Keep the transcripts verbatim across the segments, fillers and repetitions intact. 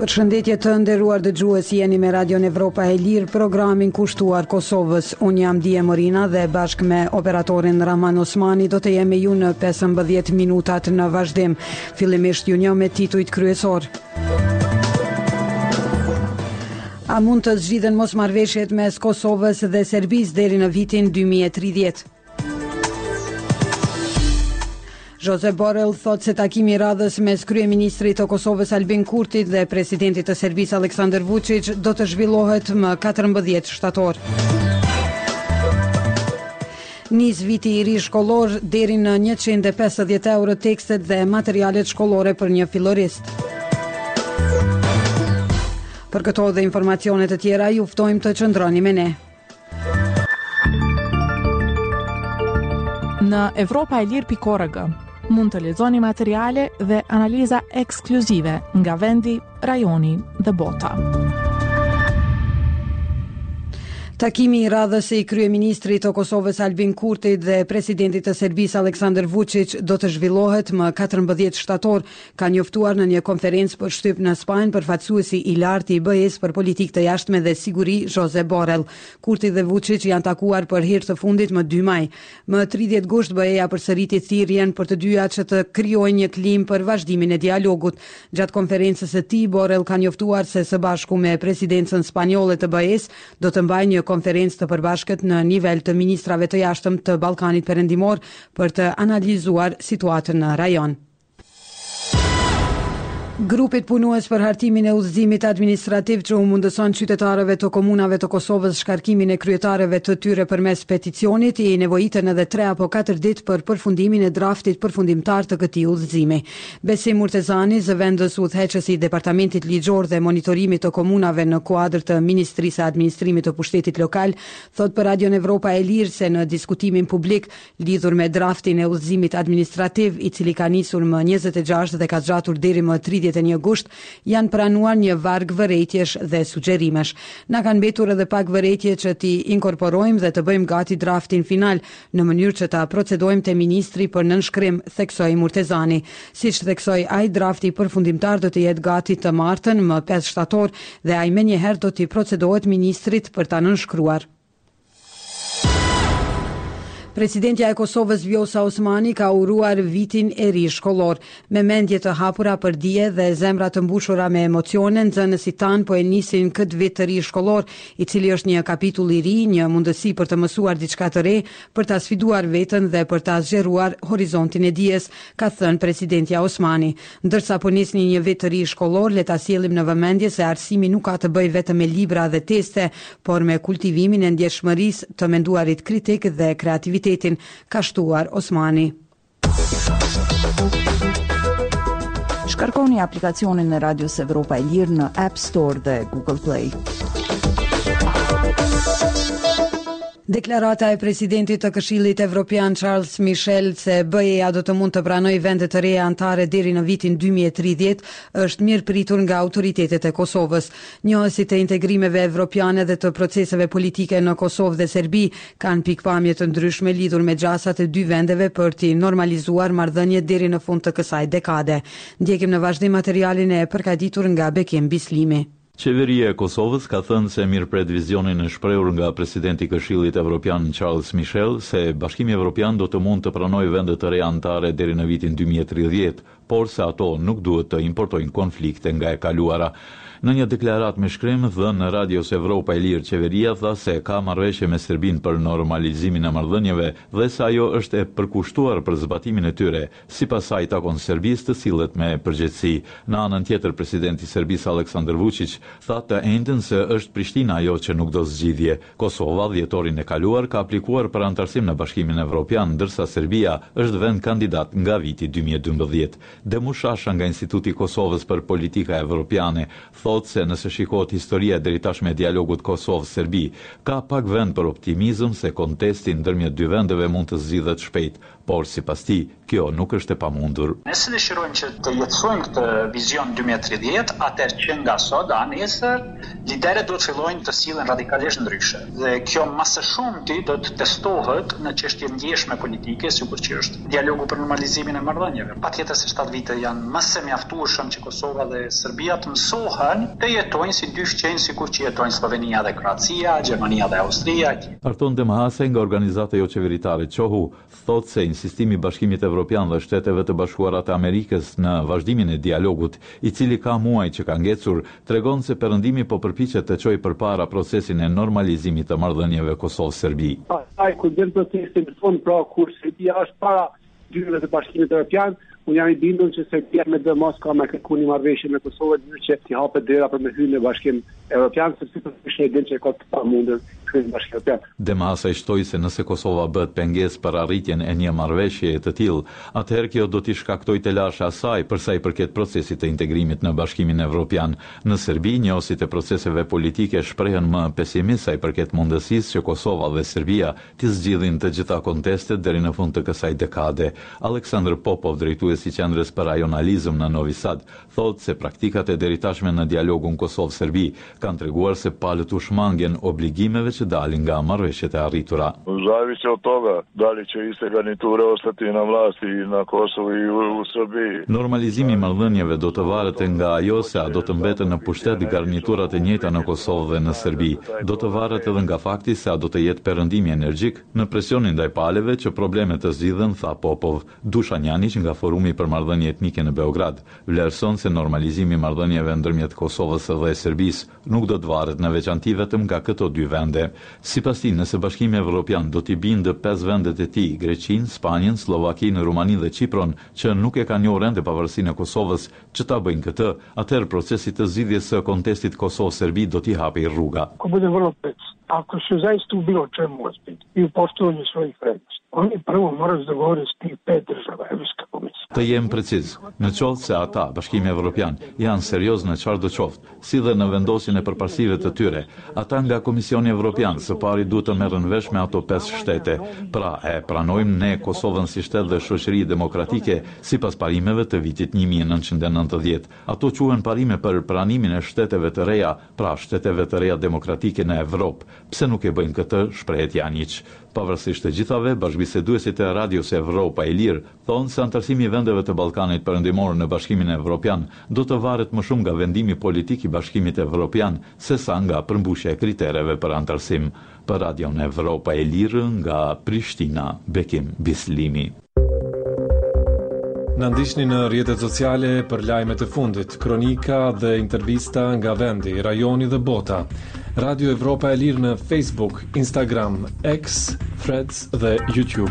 Përshëndetje të nderuar dëgjues, jeni me Radion Evropa e Lirë, programin kushtuar Kosovës. Unë jam Dije Morina dhe bashkë me operatorin Rahman Osmani do të jemi ju në pesëmbëdhjetë minutat në vazhdim. Fillimisht ju një me titujt kryesor. A mund të zgjidhen mosmarrëveshjet mes Kosovës dhe Serbisë deri në vitin dy mijë e tridhjetë? Josep Borrell thot se takimi i radhës mes kryeministrit të Kosovës Albin Kurtit dhe presidentit të Serbisë Aleksandar Vučić do të zhvillohet më katërmbëdhjetë shtator. Nis viti i ri shkollor, deri në njëqind e pesëdhjetë euro tekstet dhe materialet shkollore për një fillorist. Për këto dhe informacionet e tjera ju ftojmë të qëndroni me ne. Në Evropa e Lirë pikë org mund të lexoni materiale dhe analiza ekskluzive nga vendi, rajoni dhe bota. Takimi i radhës i kryeministrit të Kosovës Albin Kurtit dhe presidentit të Serbisë Aleksandar Vučić do të zhvillohet më katërmbëdhjetë shtator, ka njoftuar në një konferencë për shtyp në Spanjë përfaqësuesi i lartë i B E S për politikë të jashtme dhe siguri Josep Borrell. Kurti dhe Vučić janë takuar për herë të fundit më dy maj. Më tridhjetë gusht B E-ja përsëriti thirrjen për të dyja që të krijojnë një klim për vazhdimin e dialogut. Gjatë konferencës së tij, Borrell ka njoftuar se së bashku me presidencën spanjolle të B E S do të mbajnë një konferencë të përbashkët në nivel të ministrave të jashtëm të Ballkanit Perëndimor për të analizuar situatën në rajon. Grupit punues për hartimin e udhëzimit administrativ që u mundëson qytetarëve të komunave të Kosovës shkarkimin e kryetarëve të tyre përmes peticionit, i nevojitën edhe tre apo katër ditë për përfundimin e draftit përfundimtar të këtij udhëzimi. Besim Murtezani, zëvendës udhëheqësi i Departamentit Ligjor dhe Monitorimit të Komunave në kuadër të Ministrisë së Administrimit të Pushtetit Lokal, thot për Radion Evropa e Lirë se në diskutimin publik lidhur me draftin e udhëzimit administrativ, i cili ka nisur më njëzet e gjashtë dhe ka zgjatur deri më tridhjetë e një gusht, janë pranuar një varg vërejtjesh dhe sugjerimesh. Na kanë mbetur edhe pak vërejtje që t'i inkorporojmë dhe të bëjmë gati draftin final në mënyrë që ta procedojmë te ministri për nënshkrim, theksoi Murtezani. Siç theksoi ai, drafti përfundimtar do të jetë gati të martën më pesë shtator dhe ai menjëherë do t'i procedohet ministrit për ta nënshkruar. Presidentja e Kosovës Vjosa Osmani ka uruar vitin e ri shkollor. Me mendje të hapura për dije dhe zemra të mbushura me emocione, nxënësit tanë po e nisin këtë vit të ri shkollor, i cili është një kapitull i ri, një mundësi për të mësuar diçka të re, për ta sfiduar veten dhe për ta zgjeruar horizontin e dijes, ka thënë presidentja Osmani. Ndërsa po nisni një vit të ri shkollor, le ta sjellim në vëmendje se arsimi nuk ka të bëjë vetëm me libra dhe teste, por me kultivimin e ndjeshmërisë, të menduarit kritik dhe kreativitetin, ka shtuar Osmani. Shkarkoni aplikacionin e Radios Evropa e Lirë në App Store dhe Google Play. Deklarata e presidentit të Këshillit Evropian Charles Michel se B E-ja do të mund të pranojë vende të reja anëtare deri në vitin dy mijë e tridhjetë është mirë pritur nga autoritetet e Kosovës. Njohësit e integrimeve evropiane dhe të proceseve politike në Kosovë dhe Serbi kanë pikpamje të ndryshme lidhur me gjasat e dy vendeve për t'i normalizuar marrëdhëniet deri në fund të kësaj dekade. Ndjekim në vazhdim materialin e përgatitur nga Bekim Bislimi. Qeveria e Kosovës ka thënë se mirëpret vizionin e shprehur nga presidenti i Këshillit Evropian Charles Michel se Bashkimi Evropian do të mund të pranojë vende të reja anëtare deri në vitin dy mijë e tridhjetë, por se ato nuk duhet të importojnë konflikte nga e kaluara. Në një deklaratë me shkrim dhënë në Radios Evropa e Lirë, qeveria tha se ka marrëveshje me Serbinë për normalizimin e marrëdhënieve dhe se ajo është e përkushtuar për zbatimin e tyre. Sipas saj takon Serbisë të sillet me përgjegjësi. Në anën tjetër, presidenti i Serbisë Aleksandar Vučić tha të njëjtën se është Prishtina ajo që nuk do zgjidhje. Kosova dhjetorin e kaluar ka aplikuar për anëtarësim në Bashkimin Evropian, ndërsa Serbia është vend kandidat nga viti dy mijë e dymbëdhjetë. Demushasha nga Instituti i Kosovës për Politika Evropiane thotë se nëse shikohet historia deri tashme e dialogut Kosovë-Serbi, ka pak vend për optimizëm se kontesti ndërmjet dy vendeve mund të zgjidhet shpejt, por sipas tij, kjo nuk është e pamundur. Nëse dëshirojmë që të jetësojmë këtë vizion dy mijë e tridhjetë, atëherë që nga sot a nesër liderët do të fillojnë të sillen radikalisht ndryshe. Dhe kjo më së shumti do të testohet në çështje ndjeshme politike, sikur që është dialogu për normalizimin e marrëdhënieve. Patjetër se shtatë vite janë më së mjaftueshëm që Kosova dhe Serbia të mësohen të jetojnë si dy fqenjë sikur që jetojnë Slovenia dhe Kroacia, Gjermania dhe Austria. Arton Demahase nga organizata jo qeveritare Qohu thotë se insistimi i Bashkimit Evropian dhe Shteteve të Bashkuara të Amerikës në vazhdimin e dialogut, i cili ka muaj që ka ngecur, tregon se Perëndimi po përpiqet të çojë përpara procesin e normalizimit të marrëdhënieve Kosovë-Serbi. Ai kur vjen procesi në fund, pra kur Serbia është para dyrave të Bashkimit Evropian, unë jam i bindur që Serbia me dhe mos ka me kërku një marrëveshje me Kosovën, në që t'i hapet dera për me hyrë në Bashkim Evropian, sepse është një din që ka të pamundur hyrë në Bashkim Evropian. Demahase shtoi se nëse Kosova bëhet pengesë për arritjen e një marrëveshje të tillë, atëherë kjo do t'i shkaktojë të lashë asaj për sa i përket procesit të integrimit në Bashkimin Evropian. Në Serbi, njohësit e proceseve politike shprehen më pesimist sa i përket mundësisë që Kosova dhe Serbia t'i zgjidhin të gjitha kontestet deri në fund të kësaj dekade. Aleksandr Popov, drejtuesi i qendrës për rajonalizëm në Novi Sad, thotë se praktikat e deritashme në dialogun Kosovë-Serbi kanë treguar se palët u shmangen obligimeve që dalin nga marrëveshjet e arritura. Zavisi od toga da li će iste garniture ostati na vlasti na Kosovu i u Srbiji. Normalizimi i marrëdhënieve do të varet nga ajo se a do të mbeten në pushtet garniturat e njëjta në Kosovë dhe në Serbi. Do të varet edhe nga fakti se a do të jetë perëndimi energjik në presionin ndaj palëve që problemet të zgjidhen, tha Popov. Dušan Janić nga Forumi për marrëdhënie etnike në Beograd vlerëson se normalizimi i marrëdhënieve ndërmjet Kosovës dhe Serbisë nuk do të varet në veçanti vetëm nga këto dy vende. Sipas tij, nëse Bashkimi Evropian do t'i bindë pesë vendet e tij, Greqinë, Spanjën, Slovakinë, Rumaninë dhe Çipron, që nuk e kanë njohur ende pavarësinë e Kosovës, që ta bëjnë këtë, atëherë procesi të zgjidhjes së kontestit Kosovë-Serbi do t'i hapë rruga. Ako bude vrlo precizno, ako se zaista u bilo čemu ozbiljni i u poštovanju svojih vrednosti, oni prvo moraju se dogovoriti s tih pet država, Evropska komisija. Të jem preciz, në qoftë se ata, Bashkimi Evropian, janë serioz në çfarë do qoftë, si dhe në vendosjen e përparësive të tyre, ata nga Komisioni Evropian së pari duhet të merren vesh me ato pesë shtete. Pra, e pranojmë ne Kosovën si shtet dhe shoqëri demokratike sipas parimeve të vitit një mijë e nëntëqind e nëntëdhjetë. Ato quhen parime për pranimin e shteteve të reja, pra shteteve të reja demokratike në Evropë. Pse nuk e bëjnë këtë, shprehet Janić. Pavarësisht të gjithave, bashkëbiseduesit e Radios Evropa e Lirë thonë se antarësimi i vendeve të Ballkanit Perëndimor në Bashkimin Evropian do të varet më shumë nga vendimi politik i Bashkimit Evropian sesa nga përmbushja e kritereve për antarësim. Për Radion Evropa e Lirë nga Prishtina, Bekim Bislimi. Në ndiqni në rrjetet sociale për lajmet e fundit, kronika dhe intervista nga vendi, rajoni dhe bota. Radio Evropa e Lirë në Facebook, Instagram, X, Threads dhe YouTube.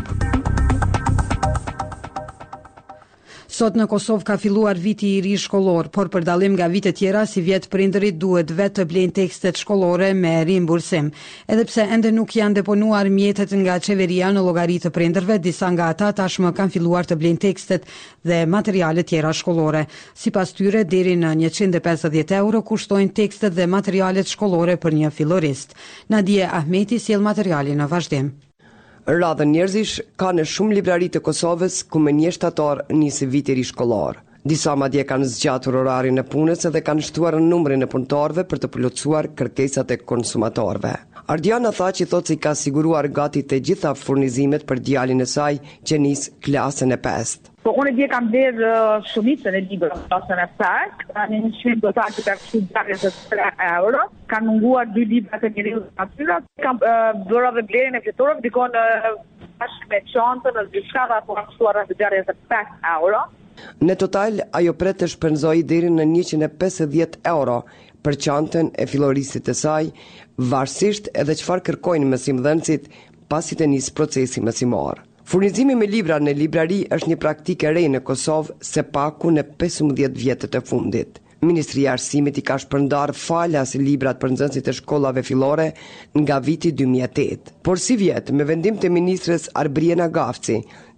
Sot në Kosovë ka filluar viti i ri shkollor, por për dallim nga vite tjera, si vjet prindërit duhet vetë të blejnë tekstet shkollore me rimbursim. Edhe pse ende nuk janë deponuar mjetet nga qeveria në llogari të prindërve, disa nga ata tashmë kanë filluar të blejnë tekstet dhe materiale tjera shkollore. Sipas tyre, deri në njëqind e pesëdhjetë euro kushtojnë tekstet dhe materialet shkollore për një fillorist. Nadia Ahmeti sjell materialin në vazhdim. Radhën njerëzish ka në shumë librari të Kosovës ku me një shtator nisi viti ri shkollor. Disa madje kanë zgjatur orarin e punës dhe kanë shtuar numrin e punëtorëve për të plotësuar kërkesat e konsumatorëve. Ardiana tha që thotë se ka siguruar gati të gjitha furnizimet për djalin e saj që nis klasën e pestë. Po unë dje kam blerë uh, shumicën e librave në klasën e pestë, në një çmim total që ka qenë njëzet e tre euro, kanë munguar dy libra të njeriu të natyrës, kam uh, bërë edhe blerjen e fletorëve, dikon uh, bashkë me çantën, diçka dhe apo kam shtuar edhe njëzet e pesë euro. Në total, ajo pret të shpenzoi deri në njëqind e pesëdhjetë euro për çantën e filloristit të saj, varësisht edhe çfarë kërkojnë mësimdhënësit pasi të nis procesi mësimor. Furnizimi me libra në librari është një praktikë e re në Kosovë se paku në pesëmbëdhjetë vjetët e fundit. Ministria e Arsimit i ka shpërndar falas librat për nxënësit e shkollave fillore nga viti dy mijë e tetë. Por si vjet, me vendim të ministres Arbriena Gafci,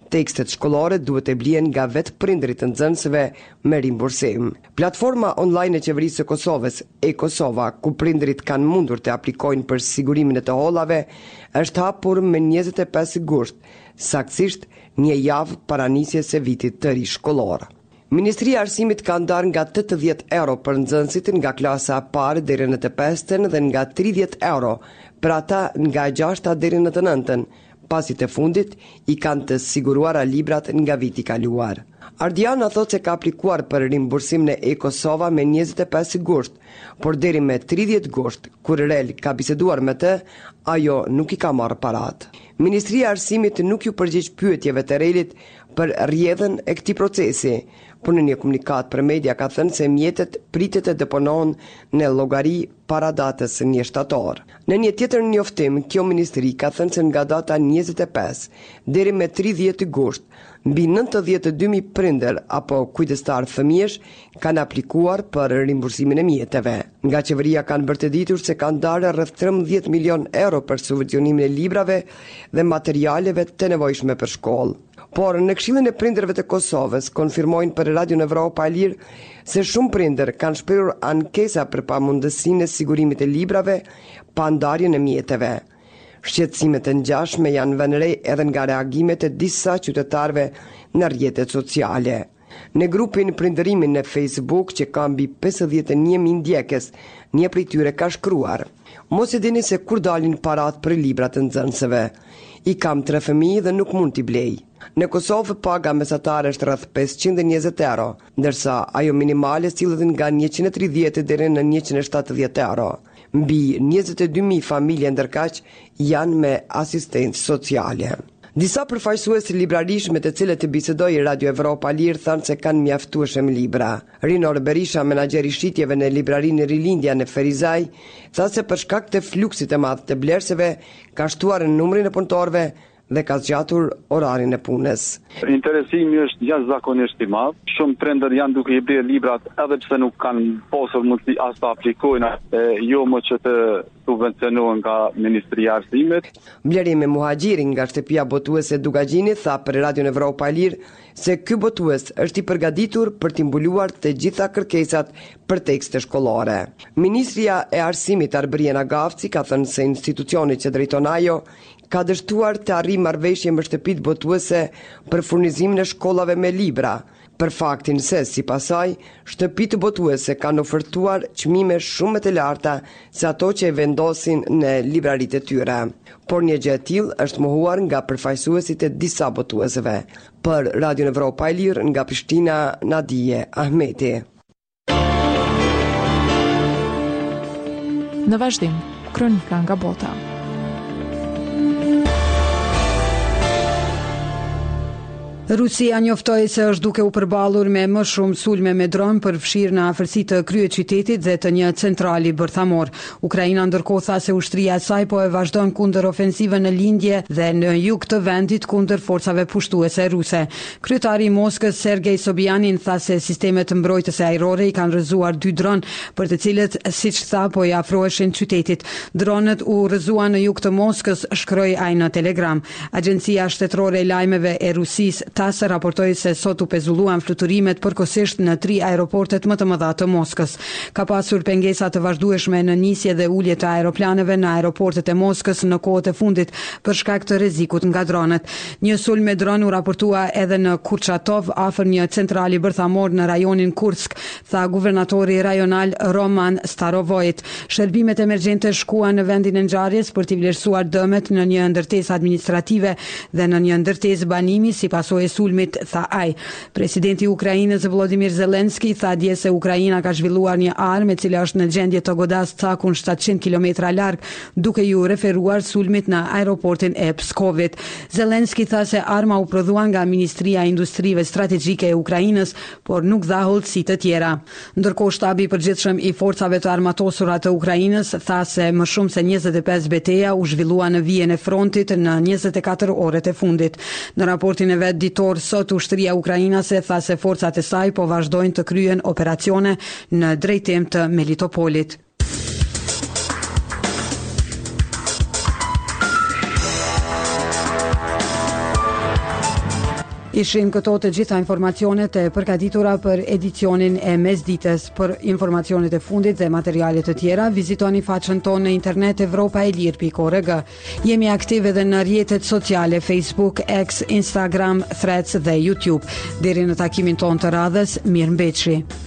Tekstet shkollore duhet e blien nga vetë prindrit të nxënësve me rimbursim. Platforma online e qeverisë së Kosovës, e-Kosova, ku prindrit kanë mundur të aplikojnë për sigurimin e të hollave, është hapur me njëzet e pesë gusht, saktësisht një javë para nisjes së vitit të ri shkollor. Ministria e Arsimit ka ndarë nga tetëdhjetë euro për nxënësit nga klasa e parë deri në të pestën dhe nga tridhjetë euro për ata nga e gjashta deri në të nëntën, pasi të fundit i kanë të siguruara librat nga viti i kaluar. Ardiana thot se ka aplikuar për rimbursim në e-Kosova me njëzet e pesë gusht, por deri me tridhjetë gusht, kur Rel ka biseduar me të, ajo nuk i ka marrë parat. Ministria e Arsimit nuk ju përgjigj pyetjeve të Relit për rrjedhën e këtij procesi, por në një komunikat për media ka thënë se mjetet pritet të deponohen në llogari para datës një shtator. Në një tjetër njoftim, kjo ministri ka thënë se nga data njëzet e pesë deri me tridhjetë gusht, mbi nëntëdhjetë e dy mijë prindër apo kujdestar fëmijësh kanë aplikuar për rimbursimin e mjeteve. Nga qeveria kanë bërë të ditur se kanë darë rreth trembëdhjetë milion euro për subvencionimin e librave dhe materialeve të nevojshme për shkollë. Por në Këshillin e Prindërve të Kosovës konfirmojnë për Radio Evropa e Lirë se shumë prindër kanë shprehur ankesa për pamundësinë e sigurimit e librave pa ndarjen e mjeteve. Shqetësimet e ngjashme janë vënë re edhe nga reagimet e disa qytetarëve në rrjetet sociale. Në grupin Prindërimin në Facebook, që ka mbi pesëdhjetë e një mijë ndjekës, një prej tyre ka shkruar: "Mos e dini se kur dalin parat për librat të nxënësve. I kam tre fëmijë dhe nuk mund t'i blej." Në Kosovë paga mesatare është rreth pesëqind e njëzet euro, ndërsa ajo minimale sillet nga njëqind e tridhjetë deri në njëqind e shtatëdhjetë euro. Mbi njëzet e dy mijë familje ndërkaq janë me asistencë sociale. Disa përfaqësues librarish me të cilët të bisedoi Radio Evropa Lirë thanë se kanë mjaftueshëm libra. Rinor Berisha, menaxheri shitjeve në librarinë Rilindja në Ferizaj, tha se për shkak të fluksit të madh të blerësve ka shtuar numrin e punëtorëve dhe ka zgjatur orarin e punës. Interesimi është jashtëzakonisht i madh. Shumë prindër janë duke i blerë librat edhe pse nuk kanë pasur mundësi as të aplikojnë, e, jo më që të subvencionohen nga Ministria e Arsimit. Blerimi Muhaxhiri nga shtëpia botuese Dugagjini tha për Radio Evropa e Lirë se ky botues është i përgatitur për të mbuluar të gjitha kërkesat për tekste shkollore. Ministria e Arsimit Arbriena Gavci ka thënë se institucioni që drejton ajo ka dështuar të arrijë marrëveshje me shtëpitë botuese për furnizimin e shkollave me libra, për faktin se, sipas saj, shtëpitë botuese kanë ofertuar çmime shumë më të larta se ato që e vendosin në libraritë e tyre. Por një gjë e tillë është mohuar nga përfaqësuesit e disa botuesve. Për Radio Evropa e Lirë nga Prishtina, Nadije Ahmeti. Në vazhdim, kronika nga bota. Rusia njoftoi se është duke u përballur me më shumë sulme me dron për fshirë në afërsi të kryeqytetit dhe të një centrali bërthamor. Ukraina ndërkohë tha se ushtria e saj po e vazhdon kundër ofensivën në lindje dhe në jug të vendit kundër forcave pushtuese ruse. Kryetari i Moskës Sergej Sobyanin tha se sistemet mbrojtëse ajrore i kanë rrëzuar dy dron, për të cilët, siç tha, po i afroheshin qytetit. Dronët u rrëzuan në jug të Moskës, shkroi ai në Telegram. Agjencia shtetërore e lajmeve e Rusisë TASS raportoi se sot u pezulluan fluturimet përkohësisht në tri aeroportet më të mëdha të Moskës. Ka pasur pengesa të vazhdueshme në nisje dhe ulje të aeroplaneve në aeroportet e Moskës në kohët e fundit për shkak të rrezikut nga dronët. Një sulm me dron u raportua edhe në Kurchatov, afër një centrali bërthamor në rajonin Kursk, tha guvernatori rajonal Roman Starovojt. Shërbimet emergjente shkuan në vendin e ngjarjes për t'i vlerësuar dëmet në një ndërtesë administrative dhe në një ndërtesë banimi si pasojë e sulmit, tha ai. Presidenti i Ukrainës Volodymyr Zelensky tha dje se Ukraina ka zhvilluar një armë e cila është në gjendje të godas cakun shtatëqind kilometra larg, duke ju referuar sulmit në aeroportin e Pskovit. Zelensky tha se arma u prodhua nga Ministria e Industrive Strategjike e Ukrainës, por nuk dha hollësi të tjera. Ndërkohë shtabi i përgjithshëm i forcave të armatosura të Ukrainës tha se më shumë se njëzet e pesë betejë u zhvillua në vijën e frontit në njëzet e katër orët e fundit. Në raportin e vet ditor sot ushtria ukrainase tha se forcat e saj po vazhdojnë të kryen operacione në drejtim të Melitopolit. Ishin këto të gjitha informacionet e përgatitura për edicionin e mesdites. Për informacionet e fundit dhe materialet të tjera, vizitoni faqen tonë në internet evropaelir pikë org. Jemi aktive edhe në rrjetet sociale Facebook, X, Instagram, Threads dhe YouTube. Deri në takimin tonë të radhës, mirëmbëjtje.